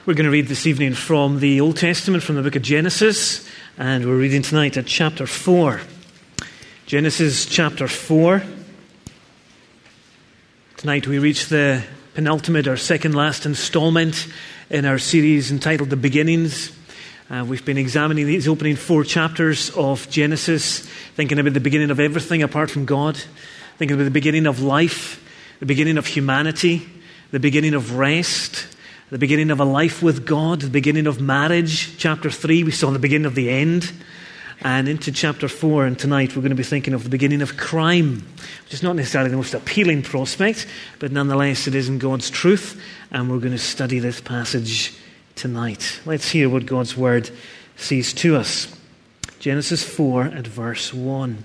We're going to read this evening from the Old Testament, from the book of Genesis, and we're reading tonight at chapter 4. Genesis chapter 4. Tonight we reach the penultimate or second last installment in our series entitled The Beginnings. We've been examining these opening 4 chapters of Genesis, thinking about the beginning of everything apart from God, thinking about the beginning of life, the beginning of humanity, the beginning of rest, the beginning of a life with God, the beginning of marriage. Chapter 3, we saw the beginning of the end. And into chapter 4, and tonight we're going to be thinking of the beginning of crime, which is not necessarily the most appealing prospect, but nonetheless it is in God's truth, and we're going to study this passage tonight. Let's hear what God's Word says to us. Genesis 4 at verse 1.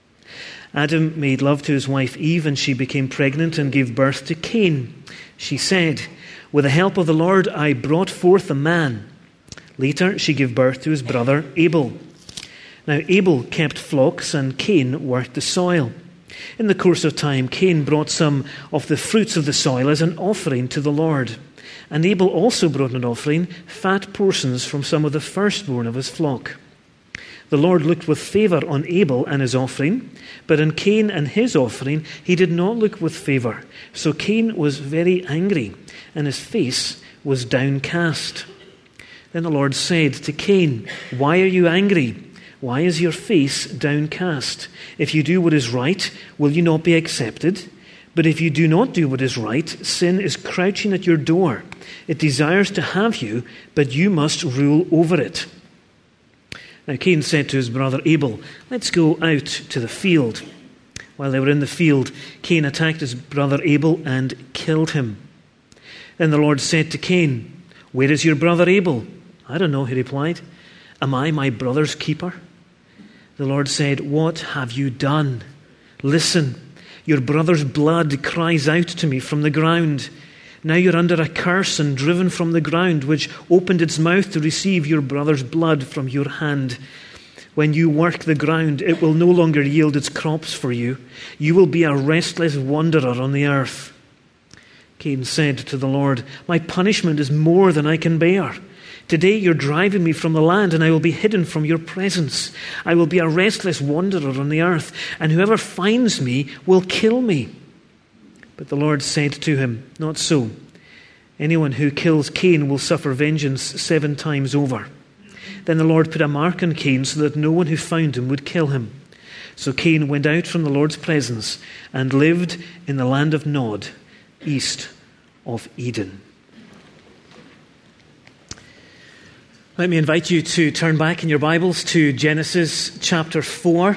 Adam made love to his wife Eve, and she became pregnant and gave birth to Cain. She said, "With the help of the Lord I brought forth a man." Later she gave birth to his brother Abel. Now Abel kept flocks and Cain worked the soil. In the course of time Cain brought some of the fruits of the soil as an offering to the Lord. And Abel also brought an offering, fat portions from some of the firstborn of his flock. The Lord looked with favour on Abel and his offering, but on Cain and his offering he did not look with favour. So Cain was very angry, and his face was downcast. Then the Lord said to Cain, "Why are you angry? Why is your face downcast? If you do what is right, will you not be accepted? But if you do not do what is right, sin is crouching at your door. It desires to have you, but you must rule over it." Now Cain said to his brother Abel, "Let's go out to the field." While they were in the field, Cain attacked his brother Abel and killed him. Then the Lord said to Cain, "Where is your brother Abel?" "I don't know," he replied. "Am I my brother's keeper?" The Lord said, "What have you done? Listen, your brother's blood cries out to me from the ground. Now you're under a curse and driven from the ground, which opened its mouth to receive your brother's blood from your hand. When you work the ground, it will no longer yield its crops for you. You will be a restless wanderer on the earth." Cain said to the Lord, "My punishment is more than I can bear. Today you're driving me from the land, and I will be hidden from your presence. I will be a restless wanderer on the earth, and whoever finds me will kill me." But the Lord said to him, "Not so. Anyone who kills Cain will suffer vengeance 7 times over." Then the Lord put a mark on Cain so that no one who found him would kill him. So Cain went out from the Lord's presence and lived in the land of Nod, east of Eden. Let me invite you to turn back in your Bibles to Genesis chapter 4.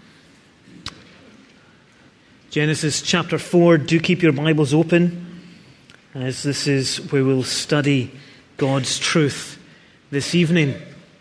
Genesis chapter 4, do keep your Bibles open, as this is where we'll study God's truth this evening.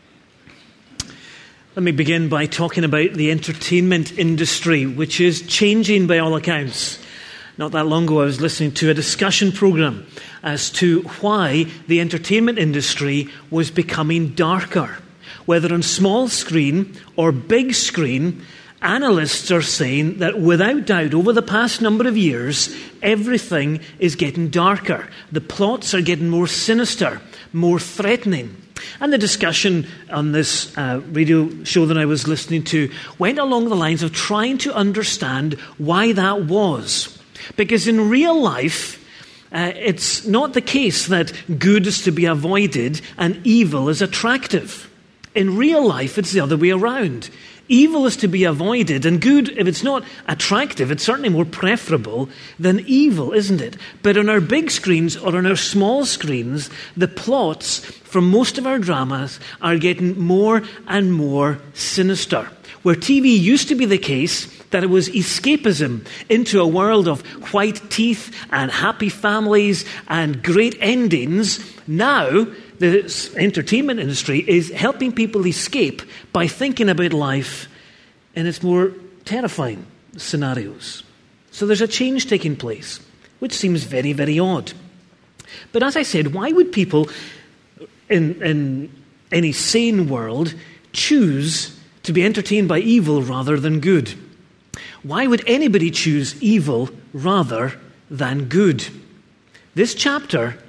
Let me begin by talking about the entertainment industry, which is changing by all accounts. Not that long ago I was listening to a discussion program as to why the entertainment industry was becoming darker. Whether on small screen or big screen, analysts are saying that without doubt over the past number of years, everything is getting darker. The plots are getting more sinister, more threatening. And the discussion on this radio show that I was listening to went along the lines of trying to understand why that was. Because in real life, it's not the case that good is to be avoided and evil is attractive. In real life, it's the other way around. Evil is to be avoided, and good, if it's not attractive, it's certainly more preferable than evil, isn't it? But on our big screens or on our small screens, the plots from most of our dramas are getting more and more sinister. Where TV used to be the case that it was escapism into a world of white teeth and happy families and great endings, now the entertainment industry is helping people escape by thinking about life in its more terrifying scenarios. So there's a change taking place, which seems very, very odd. But as I said, why would people in any sane world choose to be entertained by evil rather than good? Why would anybody choose evil rather than good? This chapter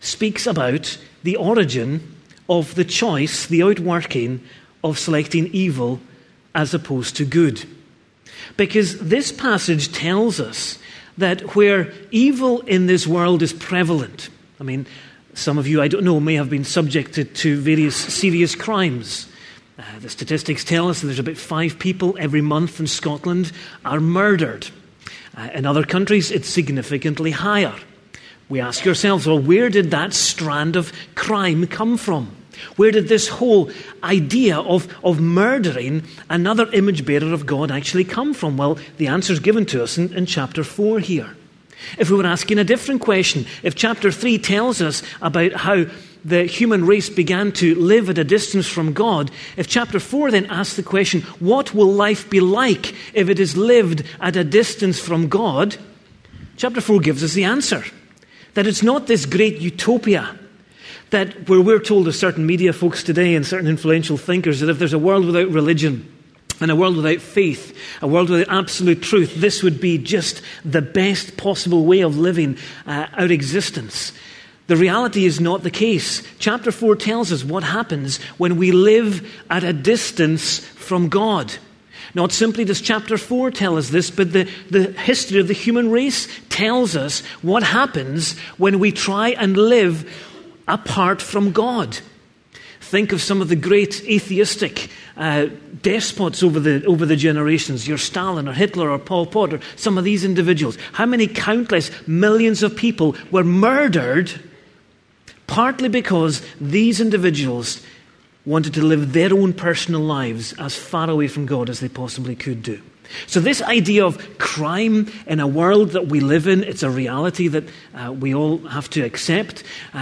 speaks about the origin of the choice, the outworking of selecting evil as opposed to good. Because this passage tells us that where evil in this world is prevalent, I mean, some of you, I don't know, may have been subjected to various serious crimes. The statistics tell us that there's about 5 people every month in Scotland are murdered. In other countries, it's significantly higher. We ask ourselves, well, where did that strand of crime come from? Where did this whole idea of murdering another image bearer of God actually come from? Well, the answer is given to us in chapter 4 here. If we were asking a different question, if chapter 3 tells us about how the human race began to live at a distance from God, if chapter 4 then asks the question, what will life be like if it is lived at a distance from God? Chapter 4 gives us the answer. That it's not this great utopia that where we're told as certain media folks today and certain influential thinkers that if there's a world without religion and a world without faith, a world without absolute truth, this would be just the best possible way of living our existence. The reality is not the case. Chapter 4 tells us what happens when we live at a distance from God. Not simply does chapter 4 tell us this, but the history of the human race tells us what happens when we try and live apart from God. Think of some of the great atheistic despots over the generations, your Stalin or Hitler or Pol Pot or some of these individuals. How many countless millions of people were murdered partly because these individuals wanted to live their own personal lives as far away from God as they possibly could do. So this idea of crime in a world that we live in, it's a reality that we all have to accept.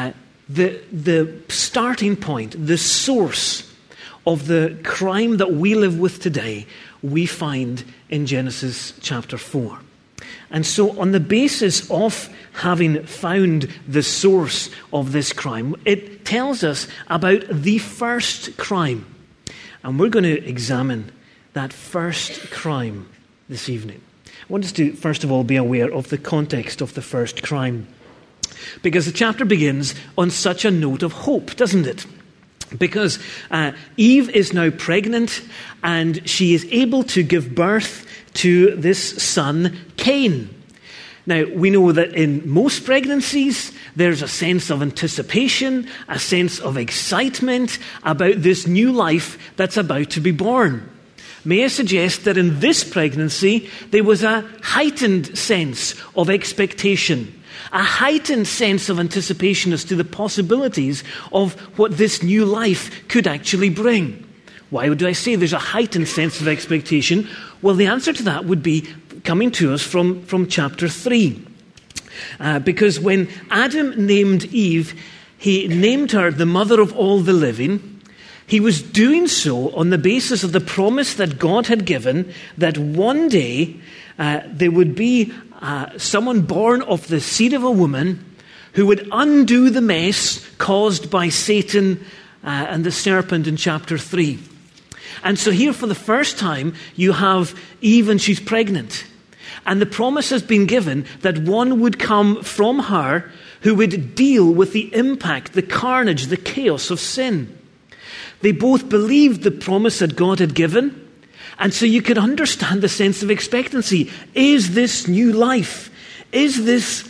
The starting point, the source of the crime that we live with today, we find in Genesis chapter 4. And so on the basis of having found the source of this crime, it tells us about the first crime. And we're going to examine that first crime this evening. I want us to, first of all, be aware of the context of the first crime. Because the chapter begins on such a note of hope, doesn't it? Because Eve is now pregnant and she is able to give birth to this son, Cain. Now, we know that in most pregnancies, there's a sense of anticipation, a sense of excitement about this new life that's about to be born. May I suggest that in this pregnancy, there was a heightened sense of expectation, a heightened sense of anticipation as to the possibilities of what this new life could actually bring. Why do I say there's a heightened sense of expectation? Well, the answer to that would be coming to us from chapter 3. Because when Adam named Eve, he named her the mother of all the living. He was doing so on the basis of the promise that God had given that one day there would be someone born of the seed of a woman who would undo the mess caused by Satan and the serpent in chapter 3. And so here for the first time you have Eve and she's pregnant. And the promise has been given that one would come from her who would deal with the impact, the carnage, the chaos of sin. They both believed the promise that God had given. And so you could understand the sense of expectancy. Is this new life? Is this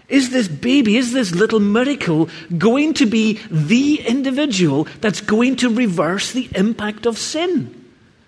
baby, is this little miracle going to be the individual that's going to reverse the impact of sin?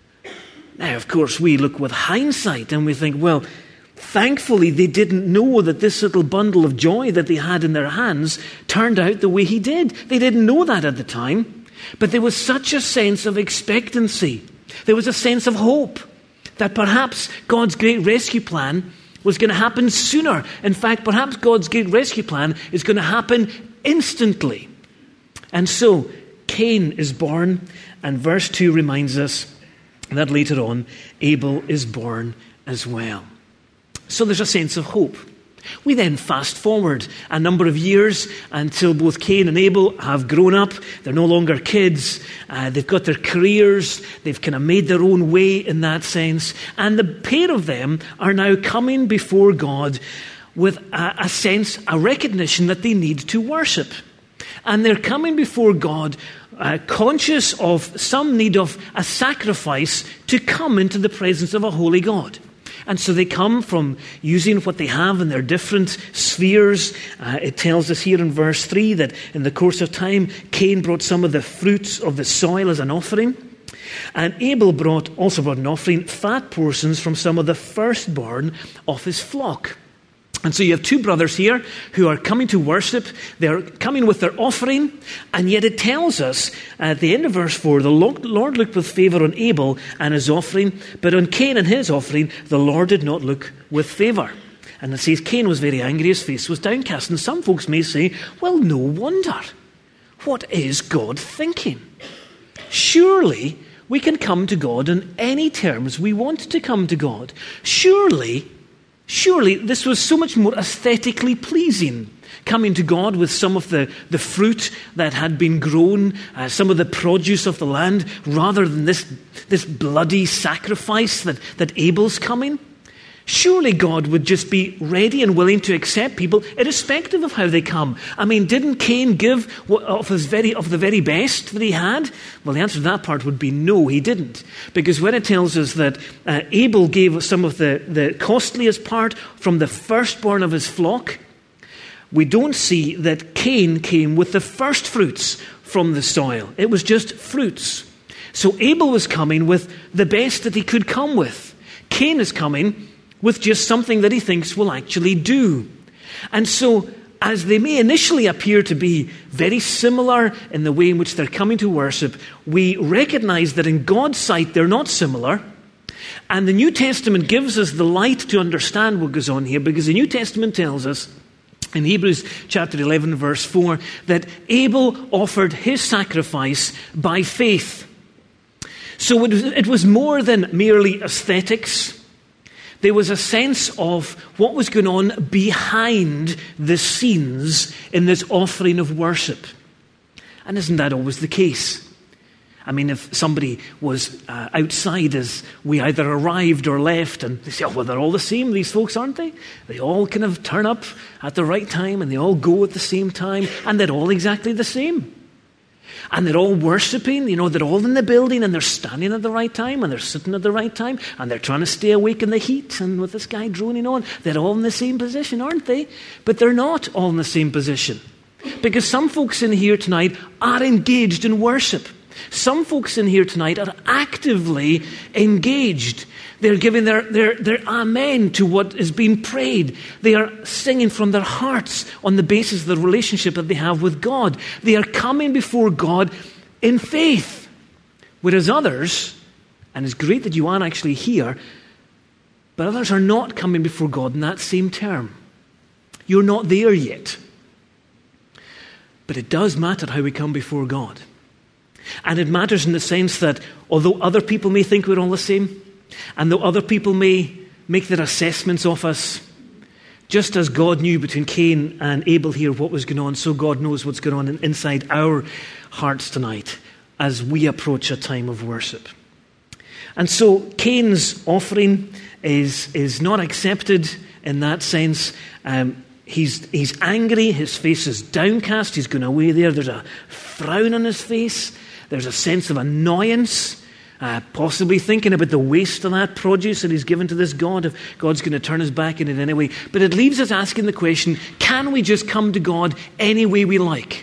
Now, of course, we look with hindsight and we think, well, thankfully they didn't know that this little bundle of joy that they had in their hands turned out the way he did. They didn't know that at the time. But there was such a sense of expectancy. There was a sense of hope that perhaps God's great rescue plan was going to happen sooner. In fact, perhaps God's great rescue plan is going to happen instantly. And so, Cain is born, and verse 2 reminds us that later on, Abel is born as well. So there's a sense of hope. We then fast forward a number of years until both Cain and Abel have grown up. They're no longer kids. They've got their careers. They've kind of made their own way in that sense. And the pair of them are now coming before God with a sense, a recognition that they need to worship. And they're coming before God conscious of some need of a sacrifice to come into the presence of a holy God. And so they come from using what they have in their different spheres. It tells us here in verse 3 that in the course of time, Cain brought some of the fruits of the soil as an offering. And Abel also brought an offering, fat portions from some of the firstborn of his flock. And so you have two brothers here who are coming to worship. They're coming with their offering. And yet it tells us at the end of verse 4, the Lord looked with favour on Abel and his offering, but on Cain and his offering, the Lord did not look with favour. And it says Cain was very angry, his face was downcast. And some folks may say, well, no wonder. What is God thinking? Surely we can come to God on any terms we want to come to God. Surely this was so much more aesthetically pleasing, coming to God with some of the fruit that had been grown, some of the produce of the land, rather than this bloody sacrifice that Abel's coming. Surely God would just be ready and willing to accept people irrespective of how they come. I mean, didn't Cain give of the very best that he had? Well, the answer to that part would be no, he didn't. Because when it tells us that Abel gave some of the costliest part from the firstborn of his flock, we don't see that Cain came with the first fruits from the soil. It was just fruits. So Abel was coming with the best that he could come with. Cain is coming with just something that he thinks will actually do. And so, as they may initially appear to be very similar in the way in which they're coming to worship, we recognize that in God's sight they're not similar. And the New Testament gives us the light to understand what goes on here, because the New Testament tells us in Hebrews chapter 11 verse 4 that Abel offered his sacrifice by faith. So it was more than merely aesthetics. There was a sense of what was going on behind the scenes in this offering of worship. And isn't that always the case? I mean, if somebody was outside as we either arrived or left, and they say, oh, well, they're all the same, these folks, aren't they? They all kind of turn up at the right time, and they all go at the same time, and they're all exactly the same. And they're all worshipping, they're all in the building, and they're standing at the right time, and they're sitting at the right time, and they're trying to stay awake in the heat, and with this guy droning on. They're all in the same position, aren't they? But they're not all in the same position. Because some folks in here tonight are engaged in worship. Some folks in here tonight are actively engaged. They're giving their amen to what is being prayed. They are singing from their hearts on the basis of the relationship that they have with God. They are coming before God in faith. Whereas others, and it's great that you are actually here, but others are not coming before God in that same term. You're not there yet. But it does matter how we come before God. And it matters in the sense that although other people may think we're all the same, and though other people may make their assessments of us, just as God knew between Cain and Abel here what was going on, so God knows what's going on inside our hearts tonight as we approach a time of worship. And so Cain's offering is not accepted in that sense. He's angry, his face is downcast, he's going away there. There's a frown on his face. There's a sense of annoyance, possibly thinking about the waste of that produce that he's given to this God, if God's going to turn his back in it anyway. But it leaves us asking the question, can we just come to God any way we like?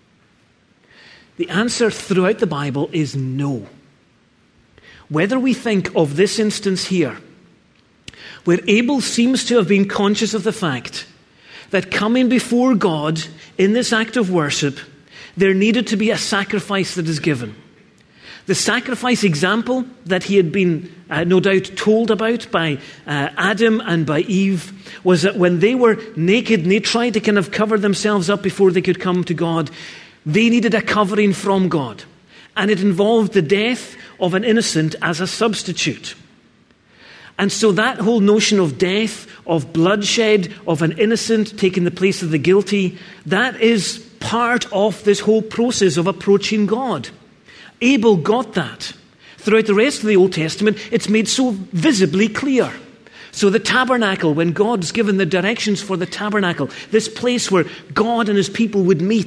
The answer throughout the Bible is no. Whether we think of this instance here, where Abel seems to have been conscious of the fact that coming before God in this act of worship, there needed to be a sacrifice that is given. The sacrifice example that he had been no doubt told about by Adam and by Eve was that when they were naked and they tried to kind of cover themselves up before they could come to God, they needed a covering from God. And it involved the death of an innocent as a substitute. And so that whole notion of death, of bloodshed, of an innocent taking the place of the guilty, that is part of this whole process of approaching God. Abel got that. Throughout the rest of the Old Testament, it's made so visibly clear. So the tabernacle, when God's given the directions for the tabernacle, this place where God and his people would meet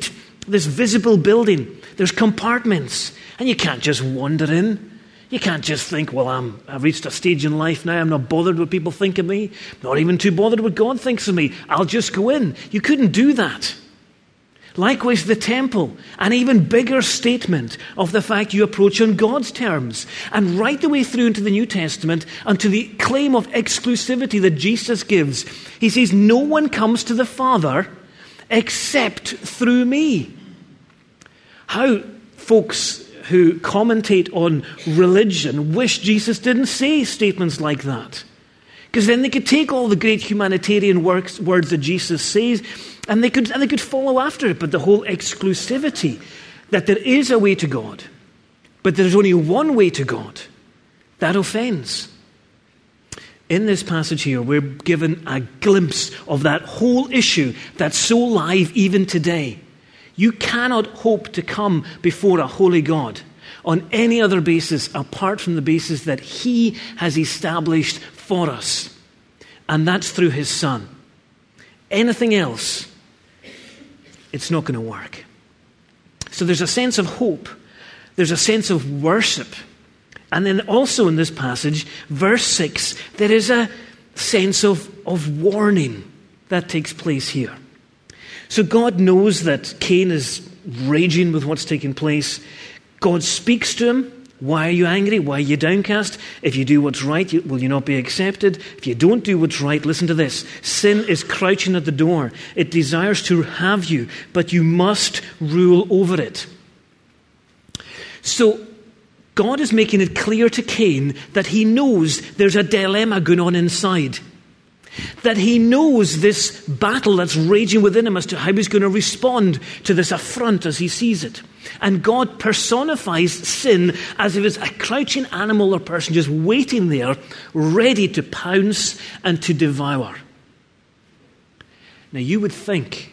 this visible building. There's compartments, and you can't just wander in. You can't just think, well, I've reached a stage in life now, I'm not bothered what people think of me, not even too bothered what God thinks of me, I'll just go in. You couldn't do that. Likewise, the temple, an even bigger statement of the fact you approach on God's terms. And right the way through into the New Testament, and to the claim of exclusivity that Jesus gives, he says, no one comes to the Father except through me. How folks who commentate on religion wish Jesus didn't say statements like that. Because then they could take all the great humanitarian words that Jesus says, and they could follow after it. But the whole exclusivity, that there is a way to God, but there's only one way to God, that offends. In this passage here, we're given a glimpse of that whole issue that's so live even today. You cannot hope to come before a holy God on any other basis apart from the basis that He has established for us. And that's through His Son. Anything else, it's not going to work. So there's a sense of hope. There's a sense of worship. And then also in this passage, verse 6, there is a sense of warning that takes place here. So God knows that Cain is raging with what's taking place. God speaks to him. Why are you angry? Why are you downcast? If you do what's right, will you not be accepted? If you don't do what's right, listen to this. Sin is crouching at the door. It desires to have you, but you must rule over it. So God is making it clear to Cain that he knows there's a dilemma going on inside. That he knows this battle that's raging within him as to how he's going to respond to this affront as he sees it. And God personifies sin as if it's a crouching animal or person just waiting there, ready to pounce and to devour. Now you would think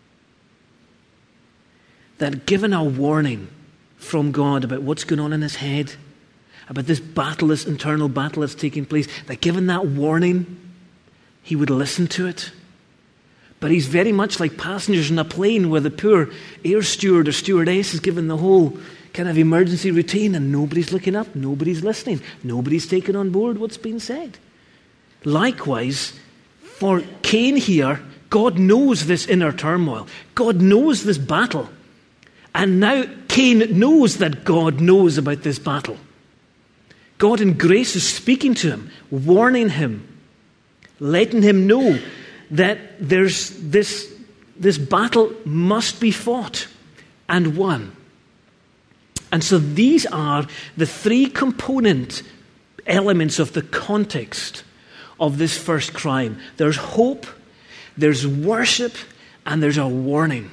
that given a warning from God about what's going on in his head, about this battle, this internal battle that's taking place, that given that warning, he would listen to it. But he's very much like passengers in a plane where the poor air steward or stewardess is given the whole kind of emergency routine and nobody's looking up, nobody's listening, nobody's taking on board what's being said. Likewise, for Cain here, God knows this inner turmoil. God knows this battle. And now Cain knows that God knows about this battle. God in grace is speaking to him, warning him, letting him know that there's this battle must be fought and won. And so these are the three component elements of the context of this first crime. There's hope, there's worship, and there's a warning.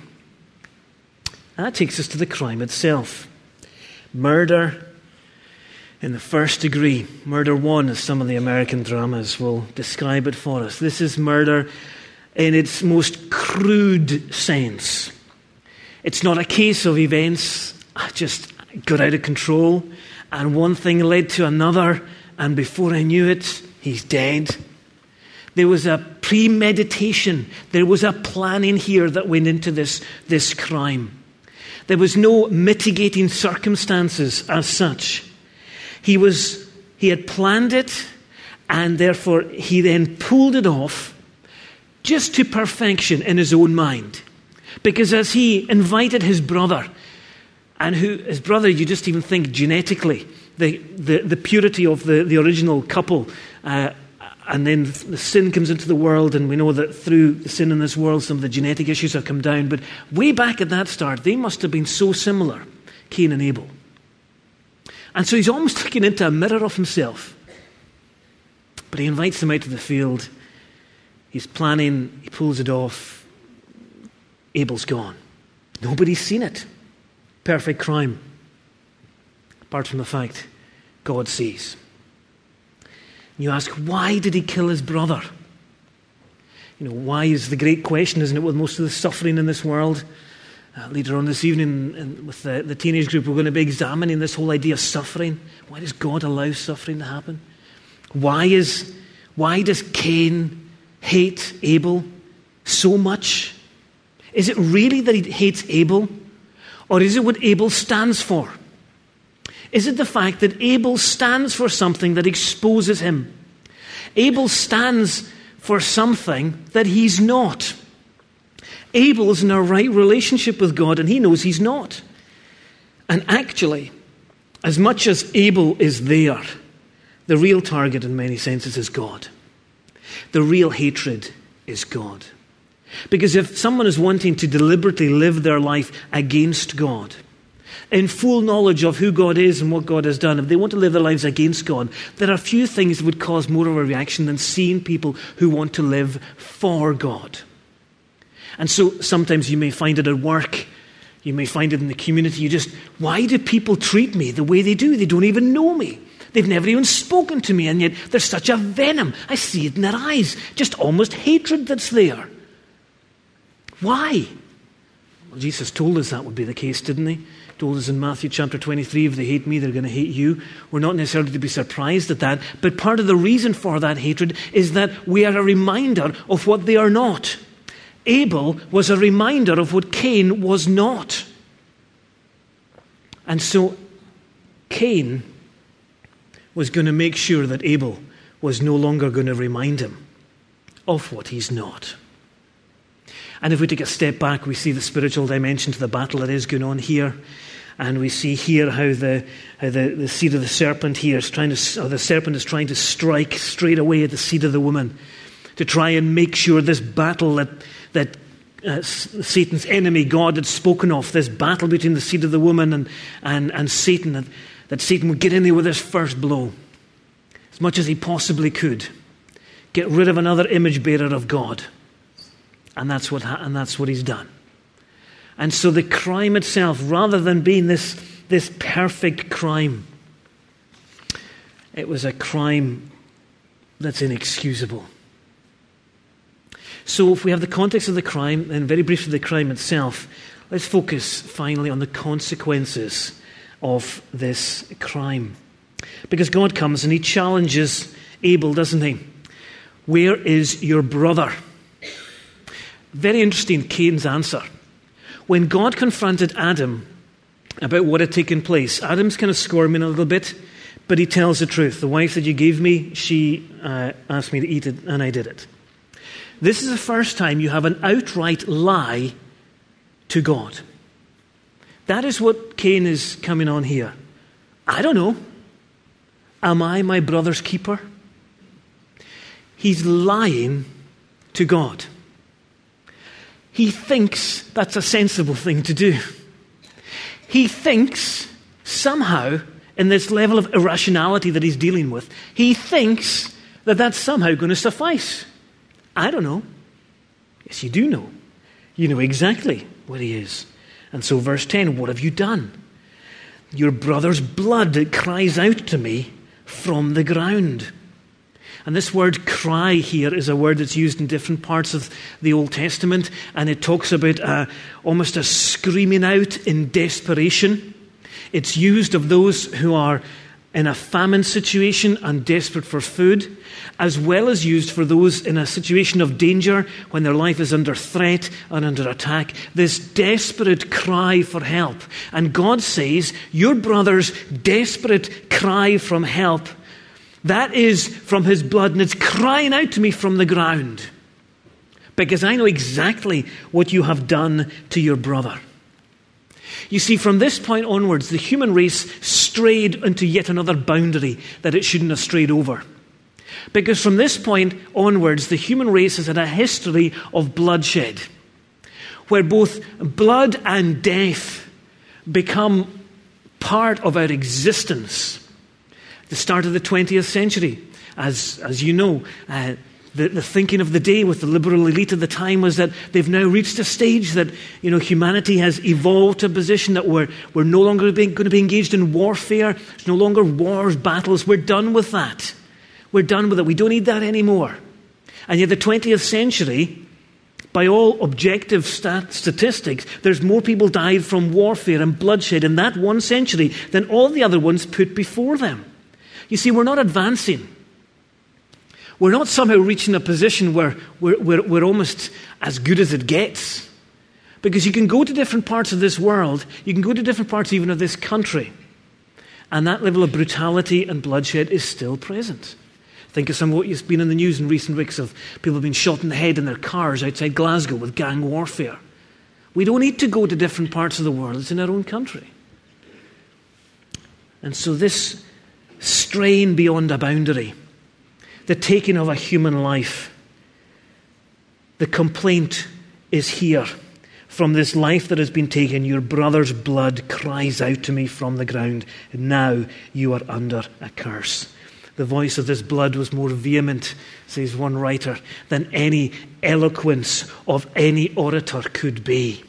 And that takes us to the crime itself. Murder in the first degree. Murder 1, as some of the American dramas will describe it for us. This is murder in its most crude sense. It's not a case of events just got out of control and one thing led to another and before I knew it, he's dead. There was a premeditation. There was a planning here that went into this crime. There was no mitigating circumstances as such. He had planned it, and therefore he then pulled it off just to perfection in his own mind. Because as he invited his brother, and his brother, you just even think genetically, the purity of the original couple, and then the sin comes into the world, and we know that through the sin in this world, some of the genetic issues have come down. But way back at that start, they must have been so similar, Cain and Abel. And so he's almost looking into a mirror of himself. But he invites them out to the field. He's planning, he pulls it off. Abel's gone. Nobody's seen it. Perfect crime. Apart from the fact God sees. You ask, why did he kill his brother? Why is the great question, isn't it, with most of the suffering in this world? Later on this evening with the teenage group, we're going to be examining this whole idea of suffering. Why does God allow suffering to happen? Why does Cain hate Abel so much? Is it really that he hates Abel Or is it what Abel stands for? Is it the fact that Abel stands for something that exposes him? Abel stands for something that he's not. Abel's in a right relationship with God, and he knows he's not. And actually, as much as Abel is there, the real target in many senses is God. The real hatred is God. Because if someone is wanting to deliberately live their life against God, in full knowledge of who God is and what God has done, if they want to live their lives against God, there are few things that would cause more of a reaction than seeing people who want to live for God. And so sometimes you may find it at work, you may find it in the community, why do people treat me the way they do? They don't even know me. They've never even spoken to me, and yet there's such a venom. I see it in their eyes, just almost hatred that's there. Why? Well, Jesus told us that would be the case, didn't he? He told us in Matthew chapter 23, if they hate me, they're going to hate you. We're not necessarily to be surprised at that, but part of the reason for that hatred is that we are a reminder of what they are not. Abel was a reminder of what Cain was not. And so Cain was going to make sure that Abel was no longer going to remind him of what he's not. And if we take a step back, we see the spiritual dimension to the battle that is going on here. And we see here how the seed of the serpent here is the serpent is trying to strike straight away at the seed of the woman to try and make sure this battle that Satan's enemy God had spoken of, this battle between the seed of the woman and Satan, that Satan would get in there with his first blow, as much as he possibly could, get rid of another image bearer of God. And that's what he's done. And so the crime itself, rather than being this perfect crime, it was a crime that's inexcusable. So if we have the context of the crime, and very briefly the crime itself, let's focus finally on the consequences of this crime. Because God comes and he challenges Abel, doesn't he? Where is your brother? Very interesting, Cain's answer. When God confronted Adam about what had taken place, Adam's kind of squirming a little bit, but he tells the truth. The wife that you gave me, she asked me to eat it, and I did it. This is the first time you have an outright lie to God. That is what Cain is coming on here. I don't know. Am I my brother's keeper? He's lying to God. He thinks that's a sensible thing to do. He thinks somehow, in this level of irrationality that he's dealing with, he thinks that that's somehow going to suffice. I don't know. Yes, you do know. You know exactly what he is. And so verse 10, what have you done? Your brother's blood cries out to me from the ground. And this word cry here is a word that's used in different parts of the Old Testament, and it talks about almost a screaming out in desperation. It's used of those who are in a famine situation and desperate for food, as well as used for those in a situation of danger when their life is under threat and under attack. This desperate cry for help. And God says, your brother's desperate cry from help, that is from his blood, and it's crying out to me from the ground, because I know exactly what you have done to your brother. You see, from this point onwards, the human race strayed into yet another boundary that it shouldn't have strayed over. Because from this point onwards, the human race has had a history of bloodshed, where both blood and death become part of our existence. The start of the 20th century, as you know, the thinking of the day with the liberal elite at the time was that they've now reached a stage that, humanity has evolved to a position that we're no longer going to be engaged in warfare. There's no longer wars, battles. We're done with that. We're done with it. We don't need that anymore. And yet the 20th century, by all objective statistics, there's more people died from warfare and bloodshed in that one century than all the other ones put before them. You see, we're not advancing. We're not somehow reaching a position where we're almost as good as it gets. Because you can go to different parts of this world, you can go to different parts even of this country, and that level of brutality and bloodshed is still present. Think of some of what has been in the news in recent weeks of people being shot in the head in their cars outside Glasgow with gang warfare. We don't need to go to different parts of the world. It's in our own country. And so this strain beyond a boundary, the taking of a human life, the complaint is here. From this life that has been taken, your brother's blood cries out to me from the ground. Now you are under a curse. The voice of this blood was more vehement, says one writer, than any eloquence of any orator could be.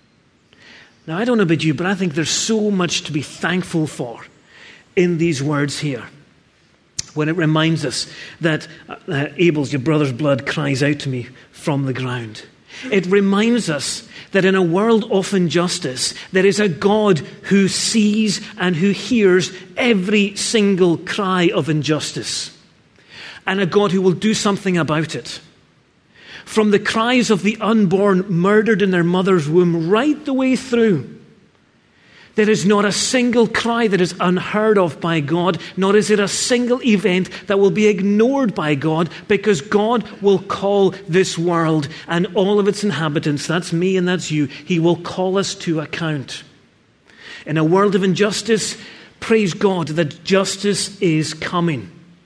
Now, I don't know about you, but I think there's so much to be thankful for in these words here. When it reminds us that Abel's, your brother's blood, cries out to me from the ground. It reminds us that in a world of injustice, there is a God who sees and who hears every single cry of injustice, and a God who will do something about it. From the cries of the unborn murdered in their mother's womb right the way through, there is not a single cry that is unheard of by God, nor is it a single event that will be ignored by God, because God will call this world and all of its inhabitants, that's me and that's you, He will call us to account. In a world of injustice, praise God that justice is coming.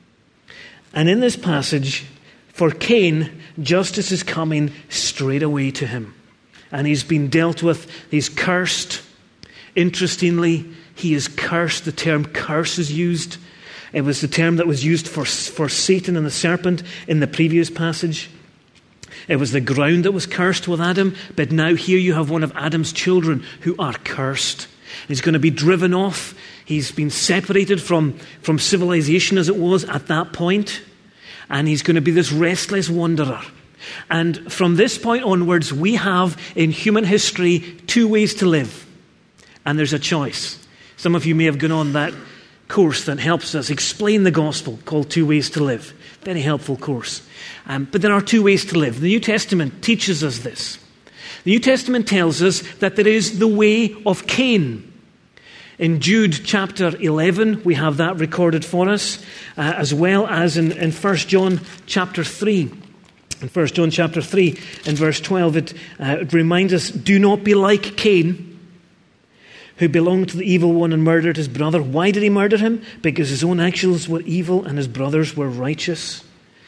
And in this passage, for Cain, justice is coming straight away to him. And he's been dealt with, he's cursed. Interestingly, he is cursed. The term curse is used. It was the term that was used for Satan and the serpent in the previous passage. It was the ground that was cursed with Adam, but now here you have one of Adam's children who are cursed. He's going to be driven off. He's been separated from civilization as it was at that point, and he's going to be this restless wanderer. And from this point onwards, we have in human history two ways to live. And there's a choice. Some of you may have gone on that course that helps us explain the gospel called Two Ways to Live. Very helpful course. But there are two ways to live. The New Testament teaches us this. The New Testament tells us that there is the way of Cain. In Jude chapter 11, we have that recorded for us, as well as in 1 John chapter 3. In 1 John chapter 3, in verse 12, it reminds us, do not be like Cain, who belonged to the evil one and murdered his brother. Why did he murder him? Because his own actions were evil and his brothers were righteous.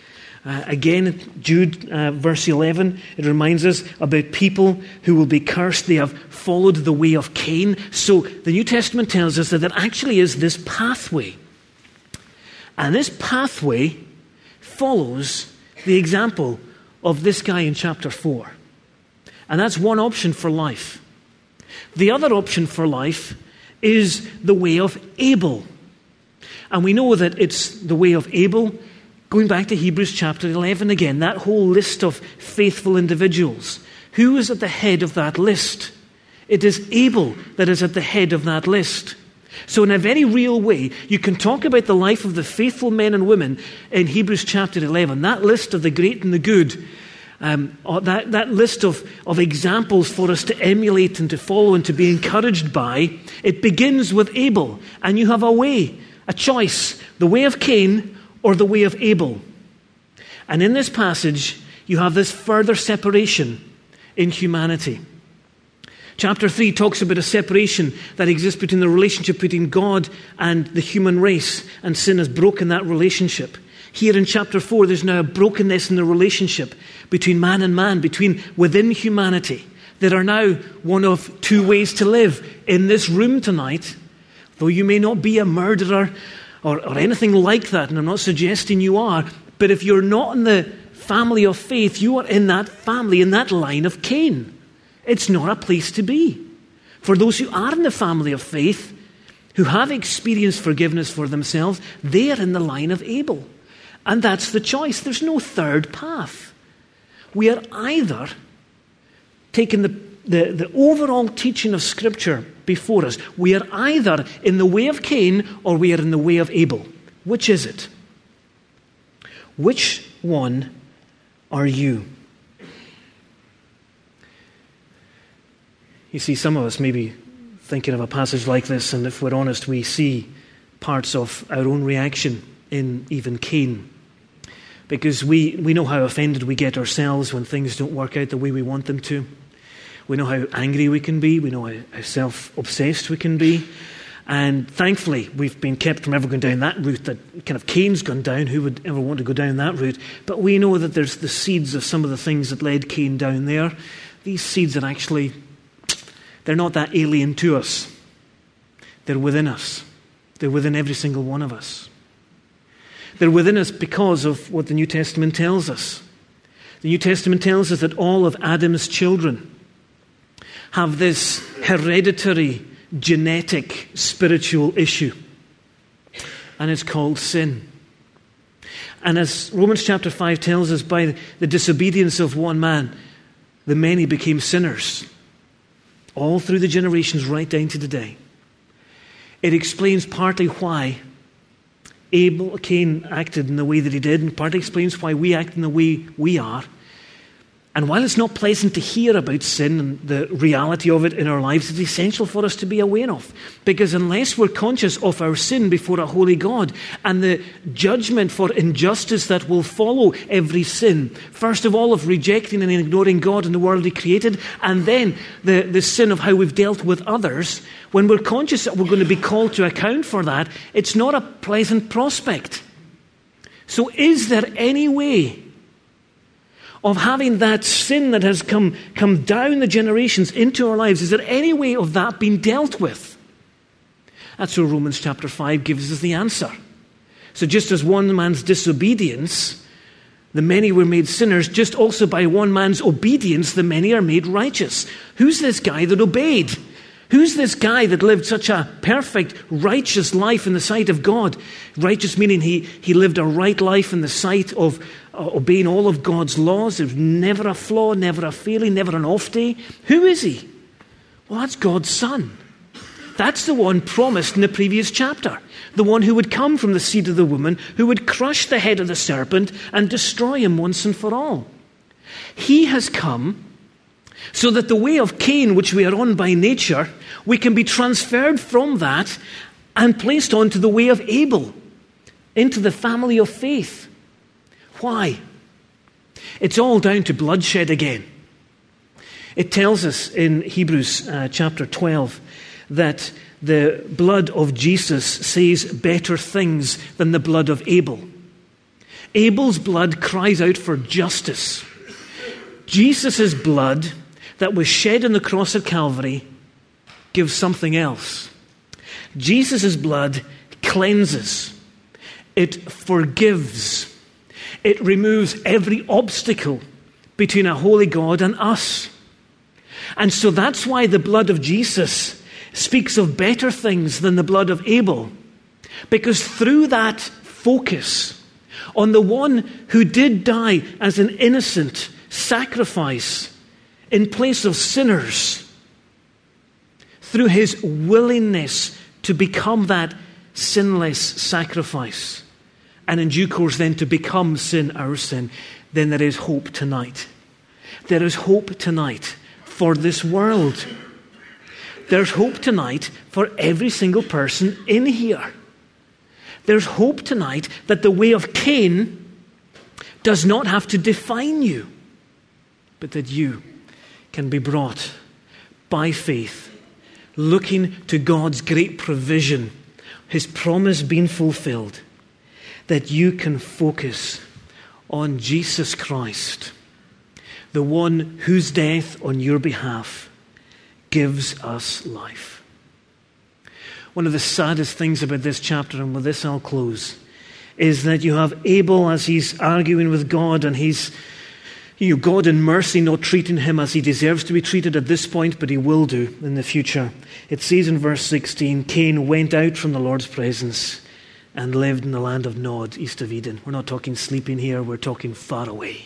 Again, Jude verse 11, it reminds us about people who will be cursed. They have followed the way of Cain. So the New Testament tells us that there actually is this pathway. And this pathway follows the example of this guy in chapter 4. And that's one option for life. The other option for life is the way of Abel. And we know that it's the way of Abel, going back to Hebrews chapter 11 again, that whole list of faithful individuals. Who is at the head of that list? It is Abel that is at the head of that list. So in a very real way, you can talk about the life of the faithful men and women in Hebrews chapter 11, that list of the great and the good, that list of examples for us to emulate and to follow and to be encouraged by. It begins with Abel, and you have a way, a choice, the way of Cain or the way of Abel. And in this passage, you have this further separation in humanity. Chapter 3 talks about a separation that exists between the relationship between God and the human race, and sin has broken that relationship. Here in chapter 4, there's now a brokenness in the relationship between man and man, within humanity. There are now one of two ways to live. In this room tonight, though you may not be a murderer or anything like that, and I'm not suggesting you are, but if you're not in the family of faith, you are in that family, in that line of Cain. It's not a place to be. For those who are in the family of faith, who have experienced forgiveness for themselves, they are in the line of Abel. And that's the choice. There's no third path. We are either taking the overall teaching of Scripture before us. We are either in the way of Cain or we are in the way of Abel. Which is it? Which one are you? You see, some of us may be thinking of a passage like this, and if we're honest, we see parts of our own reaction in even Cain. Because we know how offended we get ourselves when things don't work out the way we want them to. We know how angry we can be. We know how self-obsessed we can be. And thankfully, we've been kept from ever going down that route that kind of Cain's gone down. Who would ever want to go down that route? But we know that there's the seeds of some of the things that led Cain down there. These seeds are actually, they're not that alien to us. They're within us. They're within every single one of us. They're within us because of what the New Testament tells us. The New Testament tells us that all of Adam's children have this hereditary, genetic, spiritual issue. And it's called sin. And as Romans chapter 5 tells us, by the disobedience of one man, the many became sinners. All through the generations right down to today. It explains partly why Cain acted in the way that he did, and partly explains why we act in the way we are. And while it's not pleasant to hear about sin and the reality of it in our lives, it's essential for us to be aware of. Because unless we're conscious of our sin before a holy God and the judgment for injustice that will follow every sin, first of all of rejecting and ignoring God and the world He created, and then the sin of how we've dealt with others, when we're conscious that we're going to be called to account for that, it's not a pleasant prospect. So is there any way of having that sin that has come down the generations into our lives, is there any way of that being dealt with? That's where Romans chapter 5 gives us the answer. So just as one man's disobedience, the many were made sinners, just also by one man's obedience, the many are made righteous. Who's this guy that obeyed? Who's this guy that lived such a perfect, righteous life in the sight of God? Righteous meaning he lived a right life in the sight of obeying all of God's laws. There's never a flaw, never a failing, never an off day. Who is he? Well, that's God's Son. That's the one promised in the previous chapter. The one who would come from the seed of the woman, who would crush the head of the serpent and destroy him once and for all. He has come so that the way of Cain, which we are on by nature, we can be transferred from that and placed onto the way of Abel, into the family of faith. Why? It's all down to bloodshed again. It tells us in Hebrews chapter 12 that the blood of Jesus says better things than the blood of Abel. Abel's blood cries out for justice. Jesus' blood that was shed on the cross at Calvary gives something else. Jesus' blood cleanses. It forgives. It removes every obstacle between a holy God and us. And so that's why the blood of Jesus speaks of better things than the blood of Abel. Because through that focus on the one who did die as an innocent sacrifice in place of sinners, through his willingness to become that sinless sacrifice, and in due course then to become sin, our sin, then there is hope tonight. There is hope tonight for this world. There's hope tonight for every single person in here. There's hope tonight that the way of Cain does not have to define you, but that you can be brought by faith, looking to God's great provision, his promise being fulfilled, that you can focus on Jesus Christ, the one whose death on your behalf gives us life. One of the saddest things about this chapter, and with this I'll close, is that you have Abel as he's arguing with God, and he's God in mercy not treating him as he deserves to be treated at this point, but he will do in the future. It says in verse 16, Cain went out from the Lord's presence and lived in the land of Nod, east of Eden. We're not talking sleeping here, we're talking far away.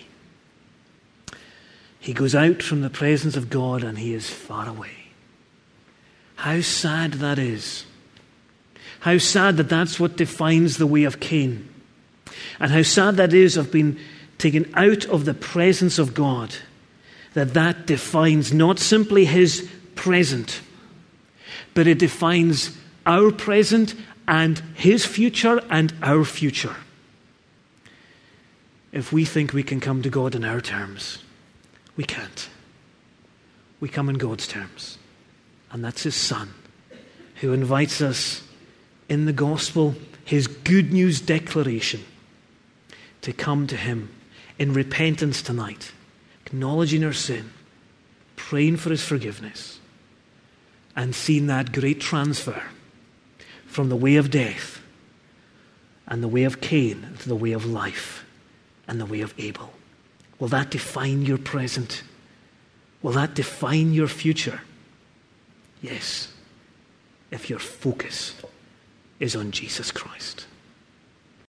He goes out from the presence of God and he is far away. How sad that is. How sad that that's what defines the way of Cain. And how sad that is of being taken out of the presence of God. That defines not simply his present, but it defines our present and his future and our future. If we think we can come to God in our terms, we can't. We come in God's terms. And that's his Son, who invites us in the gospel, his good news declaration, to come to him in repentance tonight, acknowledging our sin, praying for his forgiveness, and seeing that great transfer from the way of death and the way of Cain to the way of life and the way of Abel. Will that define your present? Will that define your future? Yes, if your focus is on Jesus Christ.